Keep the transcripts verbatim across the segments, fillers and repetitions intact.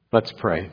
Let's pray.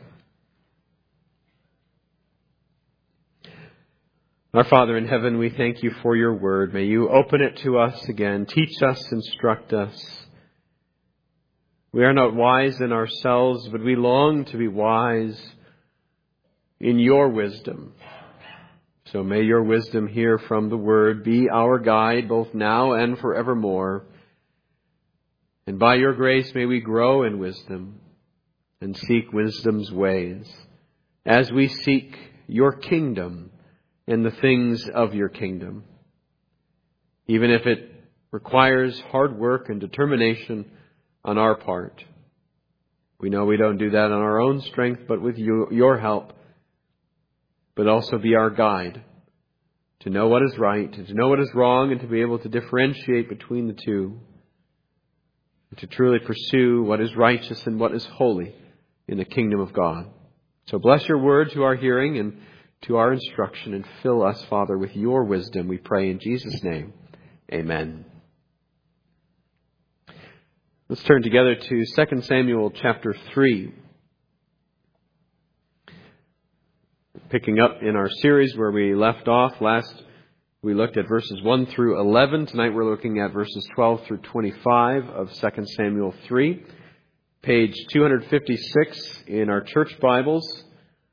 Our Father in heaven, we thank you for your word. May you open it to us again. Teach us, instruct us. We are not wise in ourselves, but we long to be wise in your wisdom. So may your wisdom here from the word be our guide both now and forevermore. And by your grace may we grow in wisdom and seek wisdom's ways as we seek your kingdom and the things of your kingdom. Even if it requires hard work and determination on our part. We know we don't do that on our own strength, but with you, your help. But also be our guide to know what is right and to know what is wrong and to be able to differentiate between the two. And to truly pursue what is righteous and what is holy in the kingdom of God. So bless your word to our hearing and to our instruction, and fill us, Father, with your wisdom, we pray in Jesus' name. Amen. Let's turn together to Second Samuel chapter three. Picking up in our series where we left off. Last we looked at verses one through eleven. Tonight we're looking at verses twelve through twenty-five of Second Samuel three. Page two fifty-six in our church Bibles.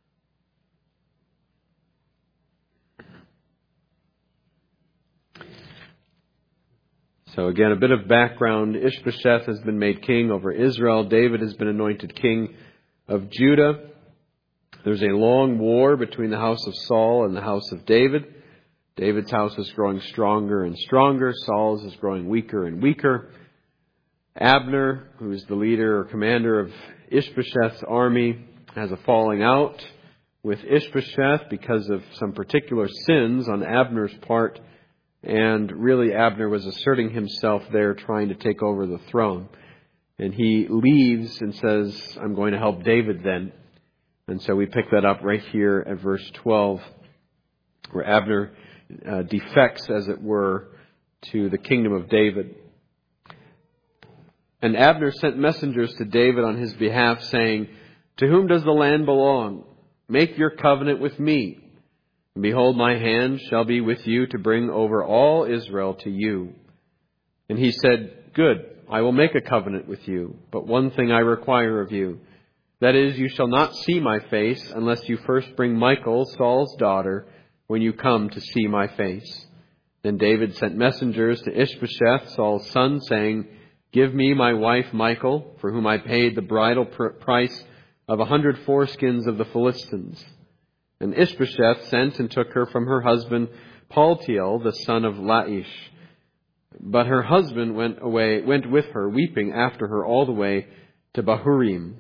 So again, a bit of background. Ishbosheth has been made king over Israel. David has been anointed king of Judah. There's a long war between the house of Saul and the house of David. David's house is growing stronger and stronger. Saul's is growing weaker and weaker. Abner, who is the leader or commander of Ishbosheth's army, has a falling out with Ishbosheth because of some particular sins on Abner's part. And really Abner was asserting himself there, trying to take over the throne. And he leaves and says, I'm going to help David then. And so we pick that up right here at verse twelve, where Abner uh, defects, as it were, to the kingdom of David. And Abner sent messengers to David on his behalf, saying, To whom does the land belong? Make your covenant with me. And behold, my hand shall be with you to bring over all Israel to you. And he said, Good, I will make a covenant with you. But one thing I require of you, that is, you shall not see my face unless you first bring Michal, Saul's daughter, when you come to see my face. Then David sent messengers to Ishbosheth, Saul's son, saying, Give me my wife Michal, for whom I paid the bridal pr- price of a hundred foreskins of the Philistines. And Ishbosheth sent and took her from her husband Paltiel, the son of Laish. But her husband went away, went with her, weeping after her all the way to Bahurim.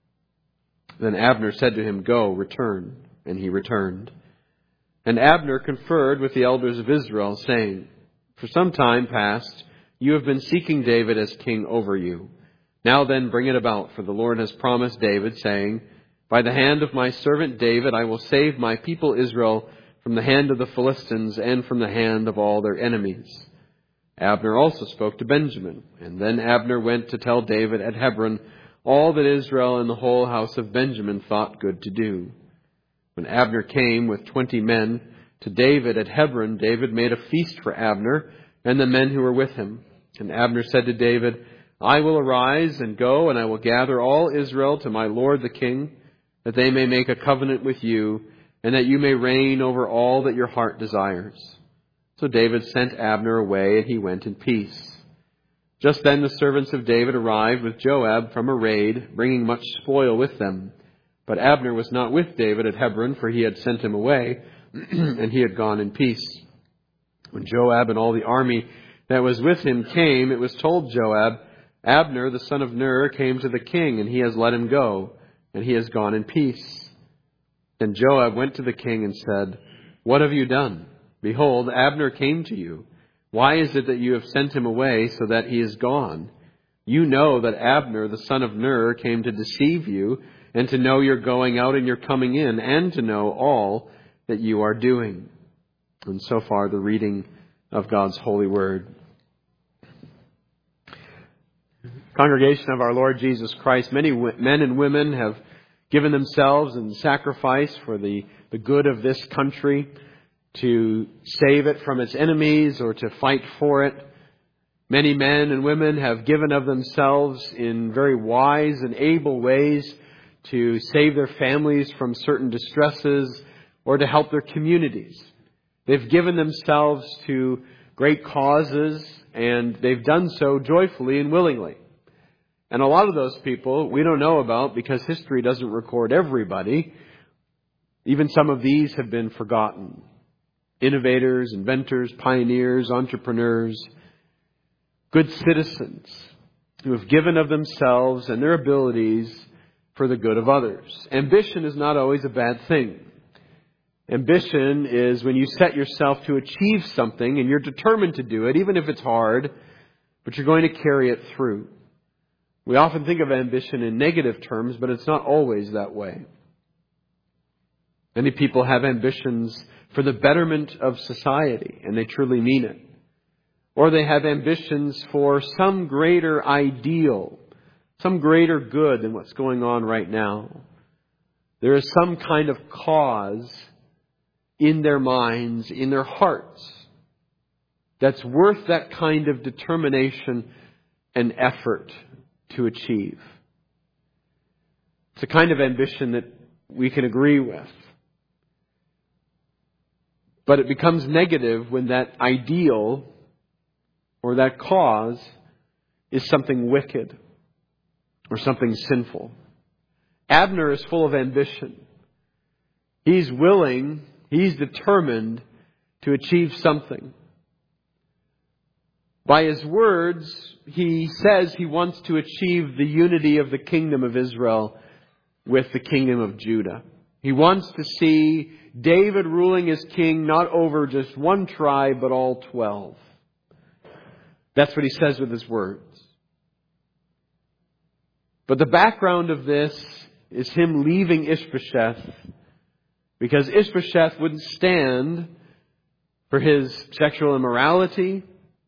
Then Abner said to him, Go, return. And he returned. And Abner conferred with the elders of Israel, saying, For some time past you have been seeking David as king over you. Now then bring it about, for the Lord has promised David, saying, By the hand of my servant David I will save my people Israel from the hand of the Philistines and from the hand of all their enemies. Abner also spoke to Benjamin. And then Abner went to tell David at Hebron all that Israel and the whole house of Benjamin thought good to do. When Abner came with twenty men to David at Hebron, David made a feast for Abner and the men who were with him. And Abner said to David, I will arise and go, and I will gather all Israel to my lord the king, that they may make a covenant with you, and that you may reign over all that your heart desires. So David sent Abner away, and he went in peace. Just then the servants of David arrived with Joab from a raid, bringing much spoil with them. But Abner was not with David at Hebron, for he had sent him away, and he had gone in peace. When Joab and all the army that was with him came, it was told Joab, Abner, the son of Ner, came to the king, and he has let him go, and he has gone in peace. Then Joab went to the king and said, What have you done? Behold, Abner came to you. Why is it that you have sent him away so that he is gone? You know that Abner, the son of Ner, came to deceive you, and to know your going out and your coming in, and to know all that you are doing. And so far, the reading of God's holy word. Congregation of our Lord Jesus Christ, many men and women have given themselves in sacrifice for the, the good of this country, to save it from its enemies or to fight for it. Many men and women have given of themselves in very wise and able ways to save their families from certain distresses or to help their communities. They've given themselves to great causes, and they've done so joyfully and willingly. And a lot of those people we don't know about because history doesn't record everybody. Even some of these have been forgotten. Innovators, inventors, pioneers, entrepreneurs, good citizens who have given of themselves and their abilities for the good of others. Ambition is not always a bad thing. Ambition is when you set yourself to achieve something and you're determined to do it, even if it's hard, but you're going to carry it through. We often think of ambition in negative terms, but it's not always that way. Many people have ambitions for the betterment of society, and they truly mean it. Or they have ambitions for some greater ideal, some greater good than what's going on right now. There is some kind of cause in their minds, in their hearts, that's worth that kind of determination and effort to achieve. It's a kind of ambition that we can agree with. But it becomes negative when that ideal or that cause is something wicked or something sinful. Abner is full of ambition. He's willing, he's determined to achieve something. By his words, he says he wants to achieve the unity of the kingdom of Israel with the kingdom of Judah. He wants to see David ruling as king, not over just one tribe, but all twelve. That's what he says with his words. But the background of this is him leaving Ishbosheth, because Ishbosheth wouldn't stand for his sexual immorality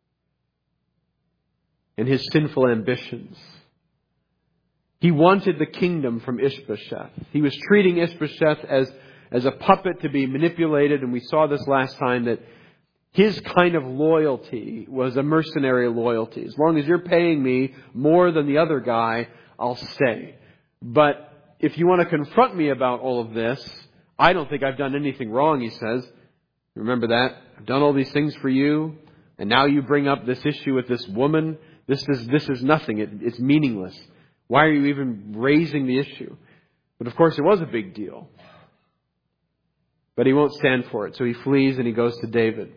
and his sinful ambitions. He wanted the kingdom from Ishbosheth. He was treating Ishbosheth as, as a puppet to be manipulated, and we saw this last time, that his kind of loyalty was a mercenary loyalty. As long as you're paying me more than the other guy, I'll stay. But if you want to confront me about all of this, I don't think I've done anything wrong, he says. Remember that? I've done all these things for you, and now you bring up this issue with this woman. This is, this is nothing. It, it's meaningless. Why are you even raising the issue? But of course it was a big deal. But he won't stand for it. So he flees and he goes to David.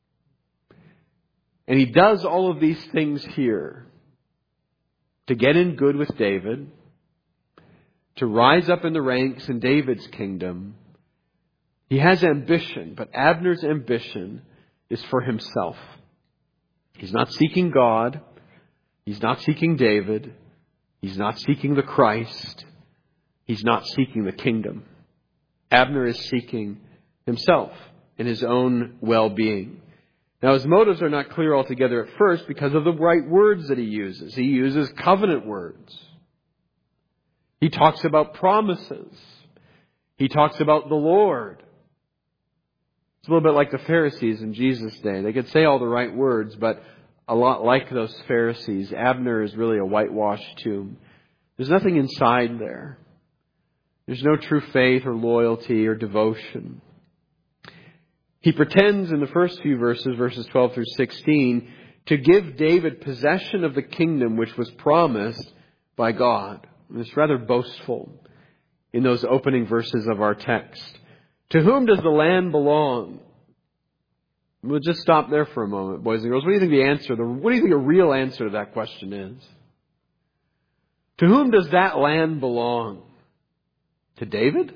And he does all of these things here to get in good with David, to rise up in the ranks in David's kingdom. He has ambition, but Abner's ambition is for himself. He's not seeking God. He's not seeking David. He's not seeking the Christ. He's not seeking the kingdom. Abner is seeking himself and his own well-being. Now, his motives are not clear altogether at first because of the right words that he uses. He uses covenant words. He talks about promises. He talks about the Lord. It's a little bit like the Pharisees in Jesus' day. They could say all the right words, but a lot like those Pharisees, Abner is really a whitewashed tomb. There's nothing inside there. There's no true faith or loyalty or devotion. He pretends in the first few verses, verses twelve through sixteen, to give David possession of the kingdom which was promised by God. And it's rather boastful in those opening verses of our text. To whom does the land belong? We'll just stop there for a moment, boys and girls. What do you think the answer, the, what do you think a real answer to that question is? To whom does that land belong? To David?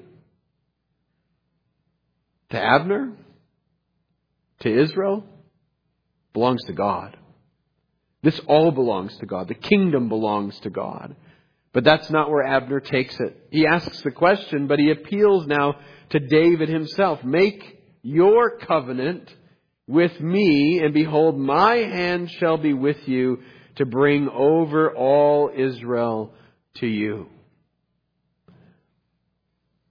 To Abner? To Israel? It belongs to God. This all belongs to God. The kingdom belongs to God. But that's not where Abner takes it. He asks the question, but he appeals now to David himself. Make your covenant with me, and behold, my hand shall be with you to bring over all Israel to you.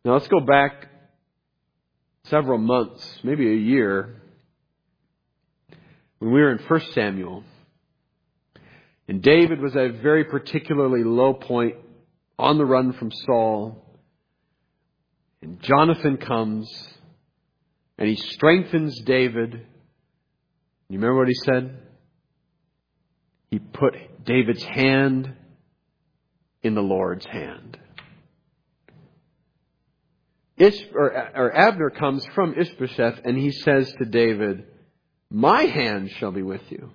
Now let's go back several months, maybe a year, when we were in First Samuel. And David was at a very particularly low point, on the run from Saul. And Jonathan comes and he strengthens David. You remember what he said? He put David's hand in the Lord's hand. Ish, or, or Abner comes from Ishbosheth and he says to David, my hand shall be with you.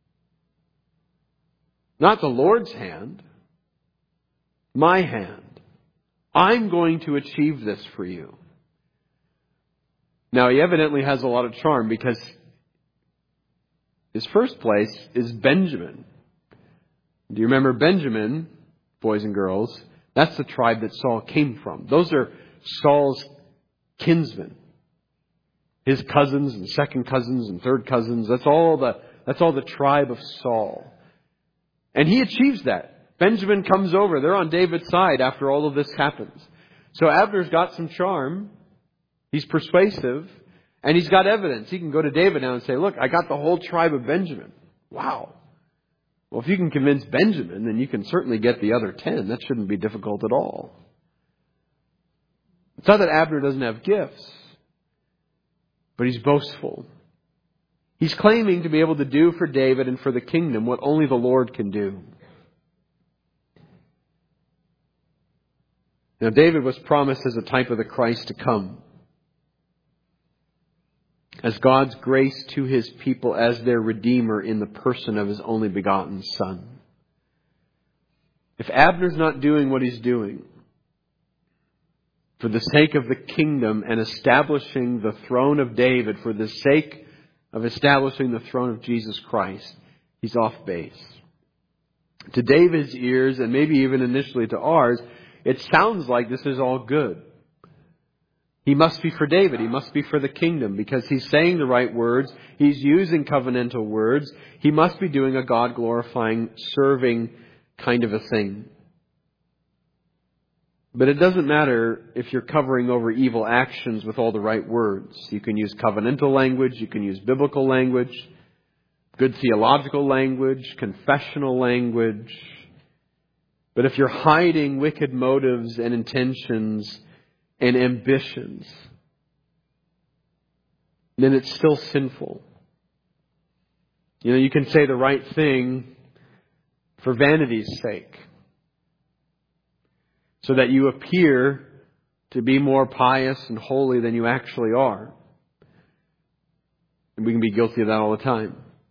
Not the Lord's hand. My hand. I'm going to achieve this for you. Now, he evidently has a lot of charm because his first place is Benjamin. Do you remember Benjamin, boys and girls? That's the tribe that Saul came from. Those are Saul's kinsmen. His cousins and second cousins and third cousins. That's all the, that's all the tribe of Saul. And he achieves that. Benjamin comes over. They're on David's side after all of this happens. So Abner's got some charm. He's persuasive. And he's got evidence. He can go to David now and say, look, I got the whole tribe of Benjamin. Wow. Well, if you can convince Benjamin, then you can certainly get the other ten. That shouldn't be difficult at all. It's not that Abner doesn't have gifts, but he's boastful. He's claiming to be able to do for David and for the kingdom what only the Lord can do. Now, David was promised as a type of the Christ to come, as God's grace to His people as their Redeemer in the person of His only begotten Son. If Abner's not doing what he's doing for the sake of the kingdom and establishing the throne of David, for the sake of establishing the throne of Jesus Christ, he's off base. To David's ears, and maybe even initially to ours, it sounds like this is all good. He must be for David. He must be for the kingdom because he's saying the right words. He's using covenantal words. He must be doing a God-glorifying, serving kind of a thing. But it doesn't matter if you're covering over evil actions with all the right words. You can use covenantal language. You can use biblical language, good theological language, confessional language. But if you're hiding wicked motives and intentions and ambitions, then it's still sinful. You know, you can say the right thing for vanity's sake, so that you appear to be more pious and holy than you actually are. And we can be guilty of that all the time.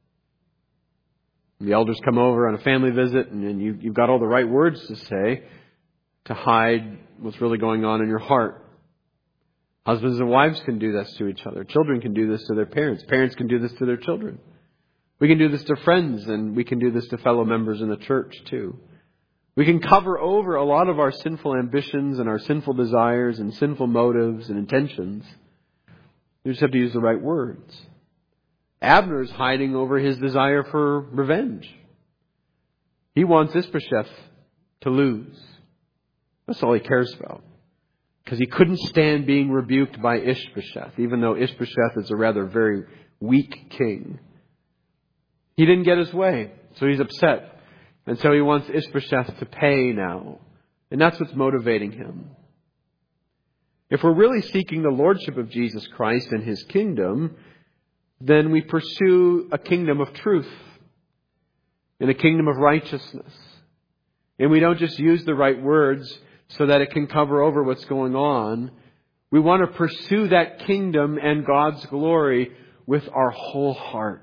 The elders come over on a family visit and, and you, you've got all the right words to say to hide what's really going on in your heart. Husbands and wives can do this to each other. Children can do this to their parents. Parents can do this to their children. We can do this to friends, and we can do this to fellow members in the church too. We can cover over a lot of our sinful ambitions and our sinful desires and sinful motives and intentions. You just have to use the right words. Abner is hiding over his desire for revenge. He wants Ishbosheth to lose. That's all he cares about. Because he couldn't stand being rebuked by Ishbosheth, even though Ishbosheth is a rather very weak king. He didn't get his way, so he's upset. And so he wants Ishbosheth to pay now. And that's what's motivating him. If we're really seeking the lordship of Jesus Christ and His kingdom, then we pursue a kingdom of truth and a kingdom of righteousness. And we don't just use the right words so that it can cover over what's going on. We want to pursue that kingdom and God's glory with our whole heart.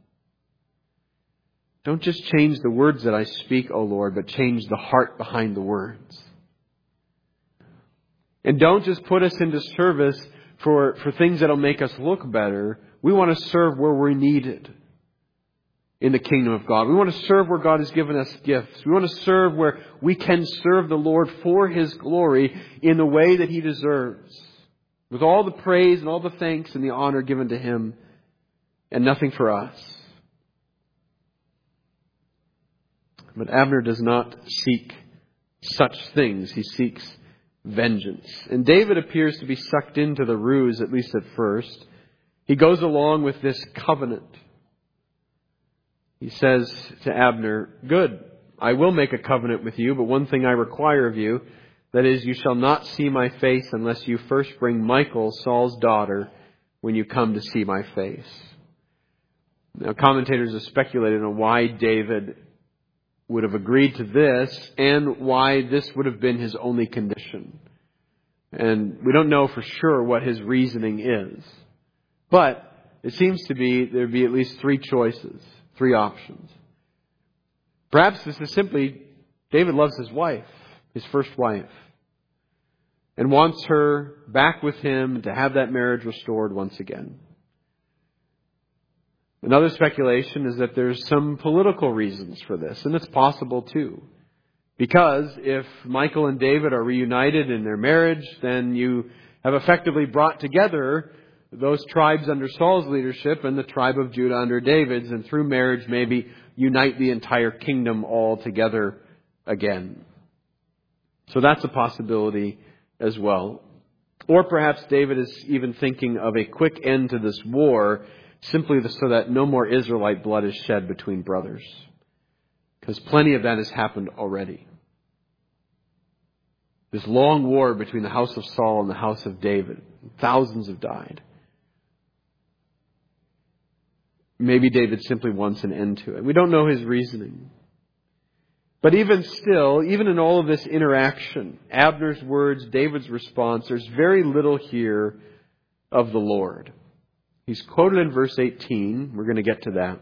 Don't just change the words that I speak, O Lord, but change the heart behind the words. And don't just put us into service for, for things that'll make us look better. We want to serve where we're needed in the kingdom of God. We want to serve where God has given us gifts. We want to serve where we can serve the Lord for His glory in the way that He deserves, with all the praise and all the thanks and the honor given to Him, and nothing for us. But Abner does not seek such things. He seeks vengeance. And David appears to be sucked into the ruse, at least at first. He goes along with this covenant. He says to Abner, "Good, I will make a covenant with you, but one thing I require of you, that is, you shall not see my face unless you first bring Michal, Saul's daughter, when you come to see my face." Now, commentators have speculated on why David would have agreed to this and why this would have been his only condition. And we don't know for sure what his reasoning is. But it seems to be there'd be at least three choices, three options. Perhaps this is simply David loves his wife, his first wife, and wants her back with him to have that marriage restored once again. Another speculation is that there's some political reasons for this, and it's possible too. Because if Michal and David are reunited in their marriage, then you have effectively brought together those tribes under Saul's leadership and the tribe of Judah under David's, and through marriage maybe unite the entire kingdom all together again. So that's a possibility as well. Or perhaps David is even thinking of a quick end to this war, simply so that no more Israelite blood is shed between brothers. Because plenty of that has happened already. This long war between the house of Saul and the house of David. Thousands have died. Maybe David simply wants an end to it. We don't know his reasoning. But even still, even in all of this interaction, Abner's words, David's response, there's very little here of the Lord. He's quoted in verse eighteen. We're going to get to that.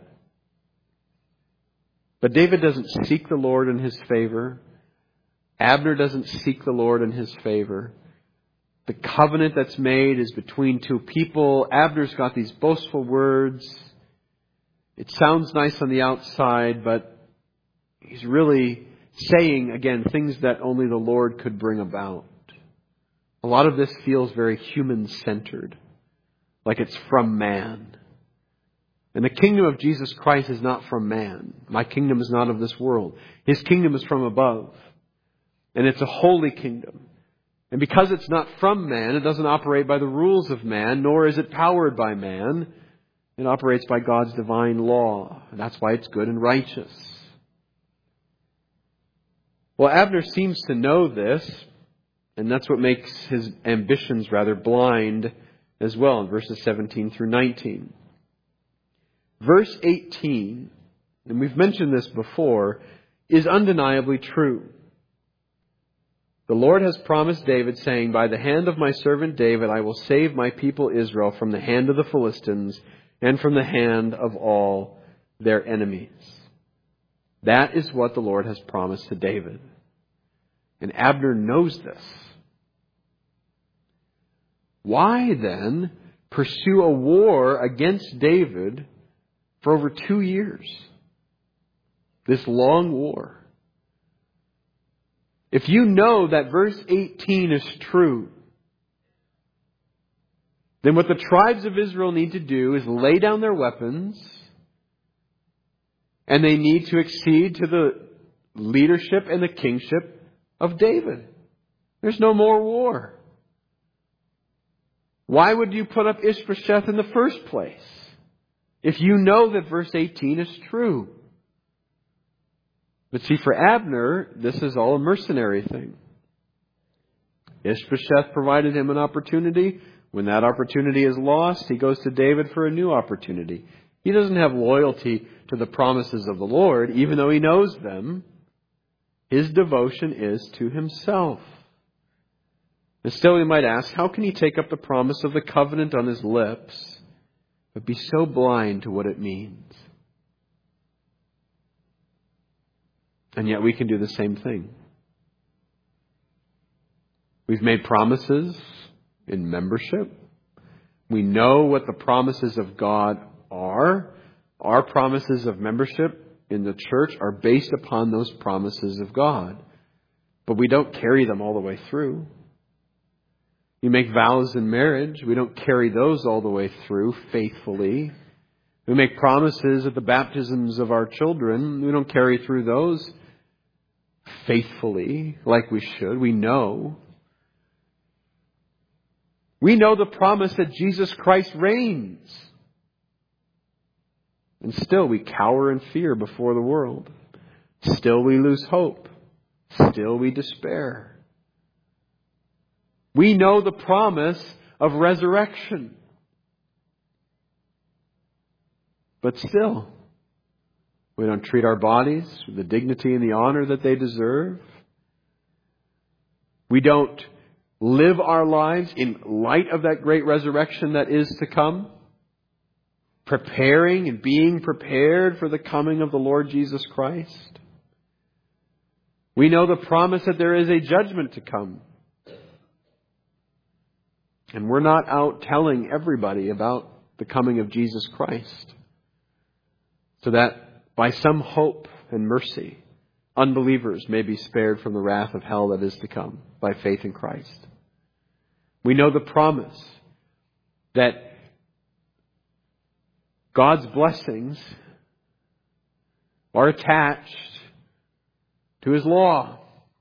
But David doesn't seek the Lord in his favor. Abner doesn't seek the Lord in his favor. The covenant that's made is between two people. Abner's got these boastful words. It sounds nice on the outside, but he's really saying, again, things that only the Lord could bring about. A lot of this feels very human-centered, like it's from man. And the kingdom of Jesus Christ is not from man. My kingdom is not of this world. His kingdom is from above. And it's a holy kingdom. And because it's not from man, it doesn't operate by the rules of man, nor is it powered by man. It operates by God's divine law. And that's why it's good and righteous. Well, Abner seems to know this, and that's what makes his ambitions rather blind as well in verses seventeen through nineteen. Verse eighteen, and we've mentioned this before, is undeniably true. The Lord has promised David, saying, "By the hand of my servant David I will save my people Israel from the hand of the Philistines and from the hand of all their enemies." That is what the Lord has promised to David. And Abner knows this. Why then pursue a war against David for over two years? This long war. If you know that verse eighteen is true, then what the tribes of Israel need to do is lay down their weapons, and they need to accede to the leadership and the kingship of David. There's no more war. Why would you put up Ishbosheth in the first place if you know that verse eighteen is true? But see, for Abner, this is all a mercenary thing. Ishbosheth provided him an opportunity. When that opportunity is lost, he goes to David for a new opportunity. He doesn't have loyalty to the promises of the Lord, even though he knows them. His devotion is to himself. And still we might ask, how can he take up the promise of the covenant on his lips, but be so blind to what it means? And yet we can do the same thing. We've made promises in membership. We know what the promises of God are. Our promises of membership in the church are based upon those promises of God. But we don't carry them all the way through. You make vows in marriage. We don't carry those all the way through faithfully. We make promises at the baptisms of our children. We don't carry through those faithfully like we should. We know. We know the promise that Jesus Christ reigns. And still we cower in fear before the world. Still we lose hope. Still we despair. We know the promise of resurrection. But still, we don't treat our bodies with the dignity and the honor that they deserve. We don't live our lives in light of that great resurrection that is to come, preparing and being prepared for the coming of the Lord Jesus Christ. We know the promise that there is a judgment to come. And we're not out telling everybody about the coming of Jesus Christ, so that by some hope and mercy, unbelievers may be spared from the wrath of hell that is to come by faith in Christ. We know the promise that God's blessings are attached to His law.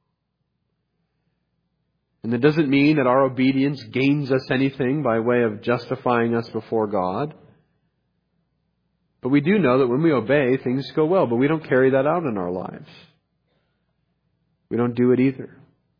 And that doesn't mean that our obedience gains us anything by way of justifying us before God. But we do know that when we obey, things go well. But we don't carry that out in our lives. We don't do it either.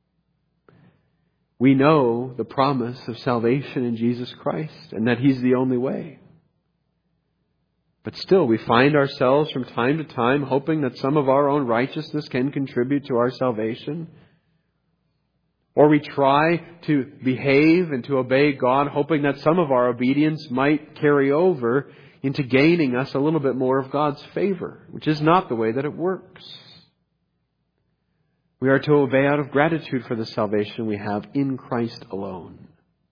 We know the promise of salvation in Jesus Christ and that He's the only way. But still, we find ourselves from time to time hoping that some of our own righteousness can contribute to our salvation. Or we try to behave and to obey God, hoping that some of our obedience might carry over into gaining us a little bit more of God's favor, which is not the way that it works. We are to obey out of gratitude for the salvation we have in Christ alone.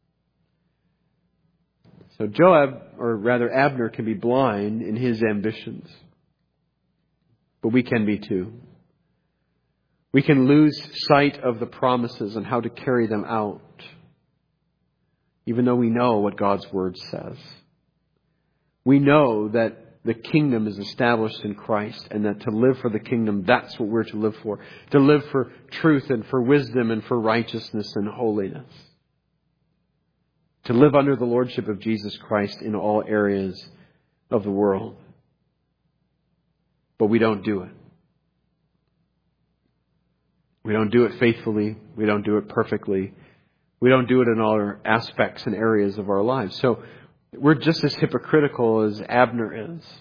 So Joab, or rather Abner, can be blind in his ambitions. But we can be too. We can lose sight of the promises and how to carry them out, even though we know what God's Word says. We know that the kingdom is established in Christ, and that to live for the kingdom, that's what we're to live for. To live for truth and for wisdom and for righteousness and holiness. To live under the lordship of Jesus Christ in all areas of the world. But we don't do it. We don't do it faithfully. We don't do it perfectly. We don't do it in all aspects and areas of our lives. So we're just as hypocritical as Abner is.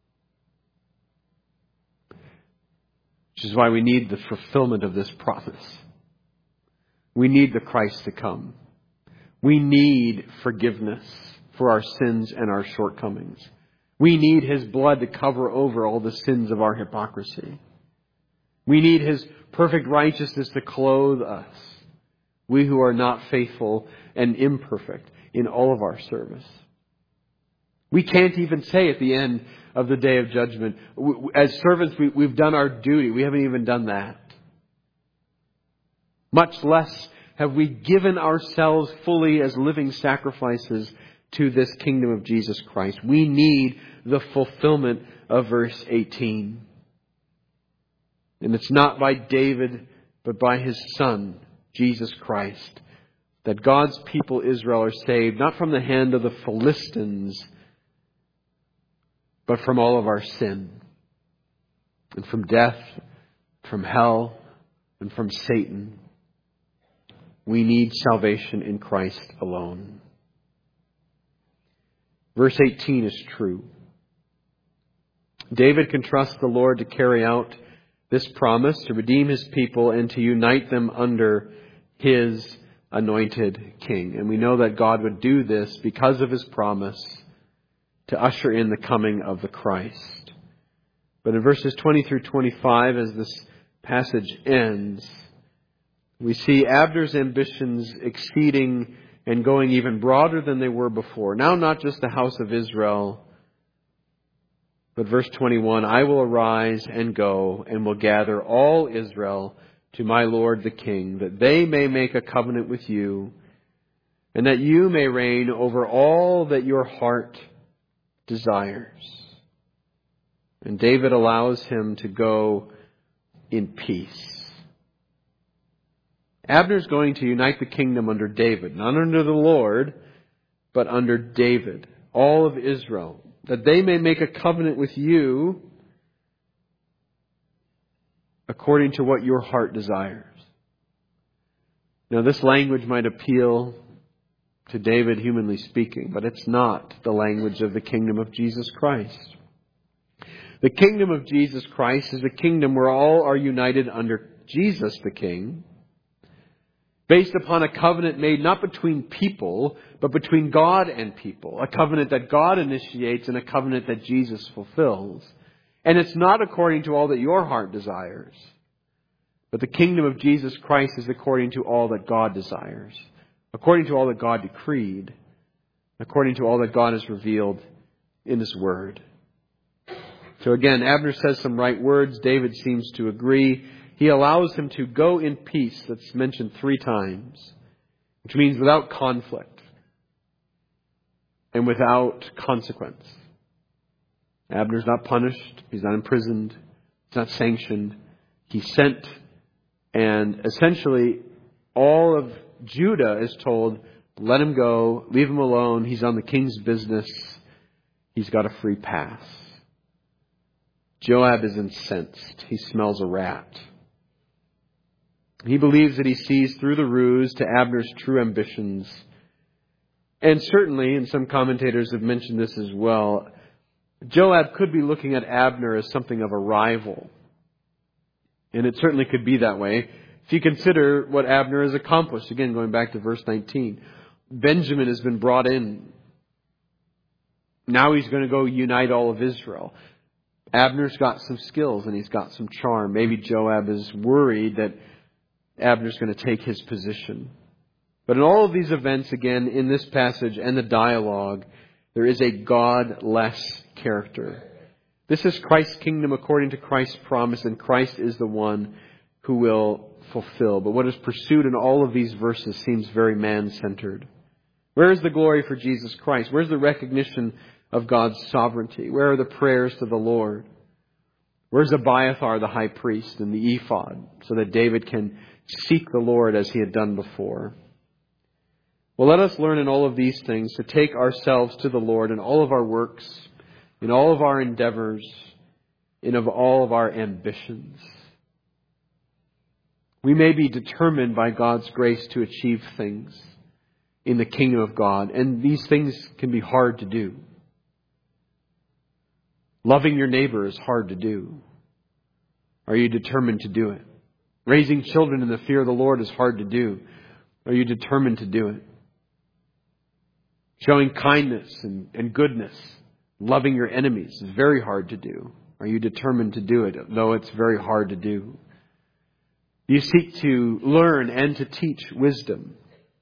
Which is why we need the fulfillment of this promise. We need the Christ to come. We need forgiveness for our sins and our shortcomings. We need His blood to cover over all the sins of our hypocrisy. We need His perfect righteousness to clothe us, we who are not faithful and imperfect in all of our service. We can't even say at the end of the day of judgment, as servants, we, we've done our duty. We haven't even done that. Much less have we given ourselves fully as living sacrifices to this kingdom of Jesus Christ. We need the fulfillment of verse eighteen. And it's not by David, but by His Son, Jesus Christ, that God's people Israel are saved, not from the hand of the Philistines, but from all of our sin, and from death, from hell, and from Satan. We need salvation in Christ alone. Verse eighteen is true. David can trust the Lord to carry out this promise, to redeem His people and to unite them under His anointed King. And we know that God would do this because of His promise to usher in the coming of the Christ. But in verses twenty through twenty-five, as this passage ends, we see Abner's ambitions exceeding and going even broader than they were before. Now not just the house of Israel, but verse twenty-one, I will arise and go and will gather all Israel to my Lord the King, that they may make a covenant with you, and that you may reign over all that your heart desires. And David allows him to go in peace. Abner's going to unite the kingdom under David, not under the Lord, but under David, all of Israel, that they may make a covenant with you according to what your heart desires. Now, this language might appeal to David, humanly speaking, but it's not the language of the kingdom of Jesus Christ. The kingdom of Jesus Christ is a kingdom where all are united under Jesus the King, based upon a covenant made not between people, but between God and people. A covenant that God initiates and a covenant that Jesus fulfills. And it's not according to all that your heart desires, but the kingdom of Jesus Christ is according to all that God desires, according to all that God decreed, according to all that God has revealed in His Word. So again, Abner says some right words. David seems to agree. He allows him to go in peace. That's mentioned three times, which means without conflict and without consequence. Abner's not punished. He's not imprisoned. He's not sanctioned. He's sent. And essentially, all of Judah is told, let him go, leave him alone. He's on the king's business. He's got a free pass. Joab is incensed. He smells a rat. He believes that he sees through the ruse to Abner's true ambitions. And certainly, and some commentators have mentioned this as well, Joab could be looking at Abner as something of a rival. And it certainly could be that way if you consider what Abner has accomplished. Again, going back to verse nineteen. Benjamin has been brought in. Now he's going to go unite all of Israel. Abner's got some skills and he's got some charm. Maybe Joab is worried that Abner's going to take his position. But in all of these events, again, in this passage and the dialogue, there is a God-less character. This is Christ's kingdom according to Christ's promise, and Christ is the one who will fulfill. But what is pursued in all of these verses seems very man-centered. Where is the glory for Jesus Christ? Where's the recognition of God's sovereignty? Where are the prayers to the Lord? Where's Abiathar the high priest and the ephod so that David can seek the Lord as he had done before? Well, let us learn in all of these things to take ourselves to the Lord in all of our works, in all of our endeavors, in of all of our ambitions. We may be determined by God's grace to achieve things in the kingdom of God, and these things can be hard to do. Loving your neighbor is hard to do. Are you determined to do it? Raising children in the fear of the Lord is hard to do. Are you determined to do it? Showing kindness and, and goodness, loving your enemies is very hard to do. Are you determined to do it, though it's very hard to do? You seek to learn and to teach wisdom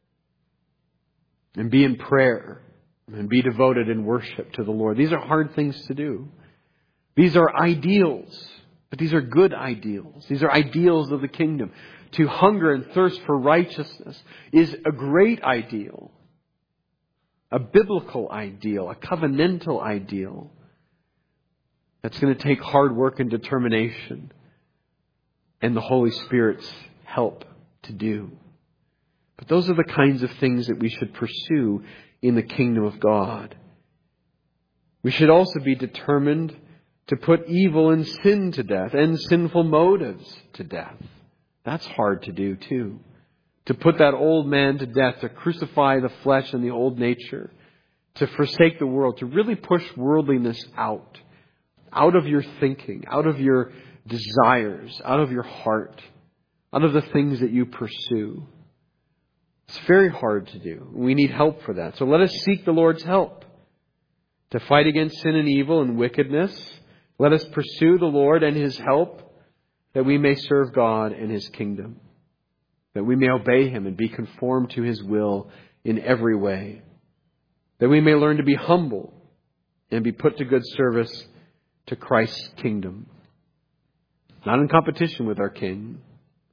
and be in prayer and be devoted in worship to the Lord. These are hard things to do. These are ideals, but these are good ideals. These are ideals of the kingdom. To hunger and thirst for righteousness is a great ideal, a biblical ideal, a covenantal ideal. That's going to take hard work and determination and the Holy Spirit's help to do. But those are the kinds of things that we should pursue in the kingdom of God. We should also be determined to put evil and sin to death and sinful motives to death. That's hard to do too. To put that old man to death, to crucify the flesh and the old nature, to forsake the world, to really push worldliness out, out of your thinking, out of your desires, out of your heart, out of the things that you pursue. It's very hard to do. We need help for that. So let us seek the Lord's help to fight against sin and evil and wickedness. Let us pursue the Lord and His help that we may serve God and His kingdom, that we may obey Him and be conformed to His will in every way, that we may learn to be humble and be put to good service to Christ's kingdom, not in competition with our King,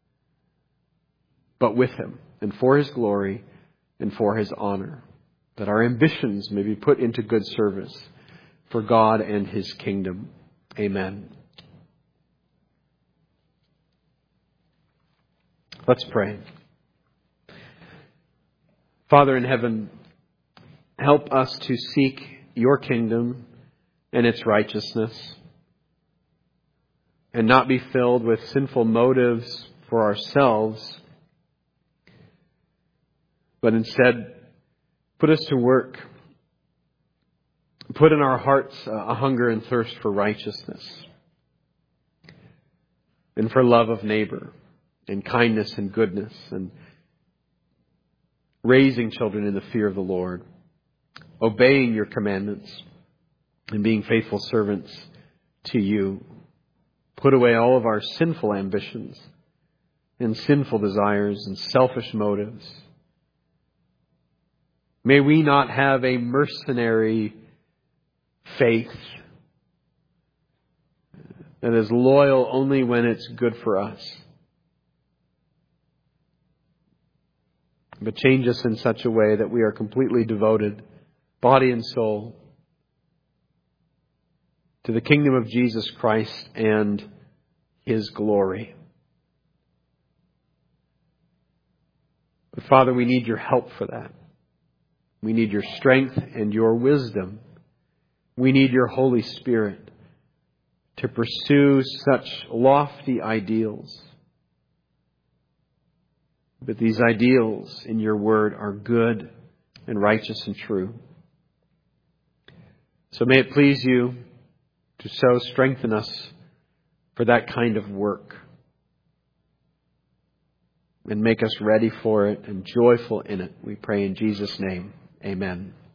but with Him and for His glory and for His honor, that our ambitions may be put into good service for God and His kingdom. Amen. Let's pray. Father in heaven, help us to seek your kingdom and its righteousness, and not be filled with sinful motives for ourselves, but instead put us to work. Put in our hearts a hunger and thirst for righteousness and for love of neighbor and kindness and goodness and raising children in the fear of the Lord, obeying your commandments and being faithful servants to you. Put away all of our sinful ambitions and sinful desires and selfish motives. May we not have a mercenary faith that is loyal only when it's good for us, but change us in such a way that we are completely devoted, body and soul, to the kingdom of Jesus Christ and His glory. But Father, we need your help for that. We need your strength and your wisdom. We need your Holy Spirit to pursue such lofty ideals. But these ideals in your word are good and righteous and true. So may it please you to so strengthen us for that kind of work, and make us ready for it and joyful in it. We pray in Jesus' name. Amen.